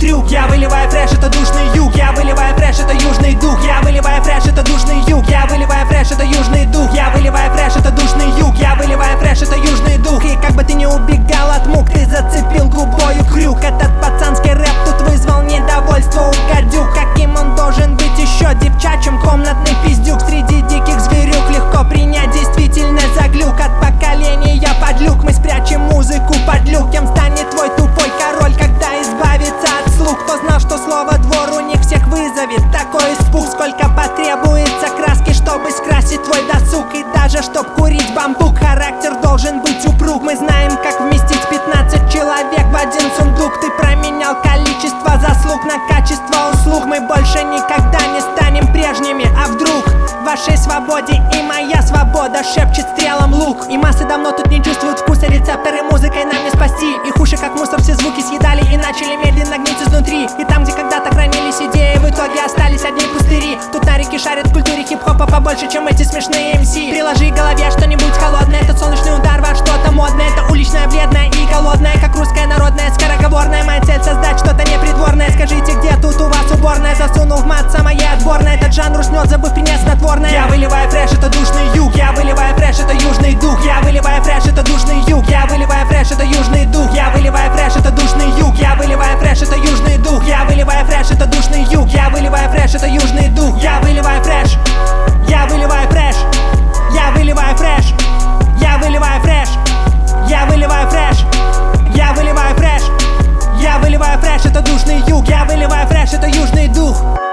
трюк. Я выливаю фреш, это душный юг. Я выливаю фреш, это южный дух. Я выливаю фреш, это душный юг. Я выливаю фреш, это южный дух. Я выливаю фреш, это душный юг. Я выливаю фреш, это южный дух. И как бы ты не убегал от мук, ты зацепил губою крюк. Этот пацанский рэп тут вызвал недовольство у гадюк. Каким он должен быть еще девчачьим? Комнатный пиздюк среди диких зверюк. Легко принять действительность за глюк. От поколения подлюк мы спрячем музыку под люк. Кем станет твой тупой король, когда избавится от слуг? Кто знал, что слово двор у них всех вызовет такой испуг? Сколько потребуется краски, чтобы скрасить твой досуг? И даже чтоб курить бамбук, характер должен быть упруг. Мы знаем, как вместить 15 человек в один сундук. Ты променял количество заслуг на качество услуг. Мы больше никогда не станем прежними. А вдруг в вашей свободе и моя свобода шепчет стрелам лук? И массы давно тут не чувствуют вкуса, рецепторы музыкой нам не спасти. Их уши как мусор все звуки съедали и начали медленно гнить изнутри. И там, где когда-то хранились идеи, в итоге остались одни пустыри. Тут на реке шарят в культуре хип-хопа побольше, чем эти смешные МС. Приложи к голове что-нибудь холодное. Этот солнечный удар во что-то модное. Это уличная, бледная и голодная, как русская народная скороговорная. Моя цель создать что-то непритворное. Скажите, где тут у вас уборная? Засунул в мат самое отборное. Этот жанр уснет, забыв принять снотворное. Я выливаю фреш, это душный юг. Я выливаю фреш, это южный дух. Я выливаю фреш, это душный юг. Я выливаю фреш, это южный дух. Я выливаю фреш, это душный юг. Я выливаю фреш, это южный дух. Я выливаю фреш, это душный юг. Я выливаю фреш, это южный дух. Я выливаю фреш. Я выливаю фреш. Я выливаю фреш. Я выливаю фреш. Я выливаю фреш. Я выливаю фреш. Я выливаю фреш, это душный юг. Я выливаю фреш, это южный дух.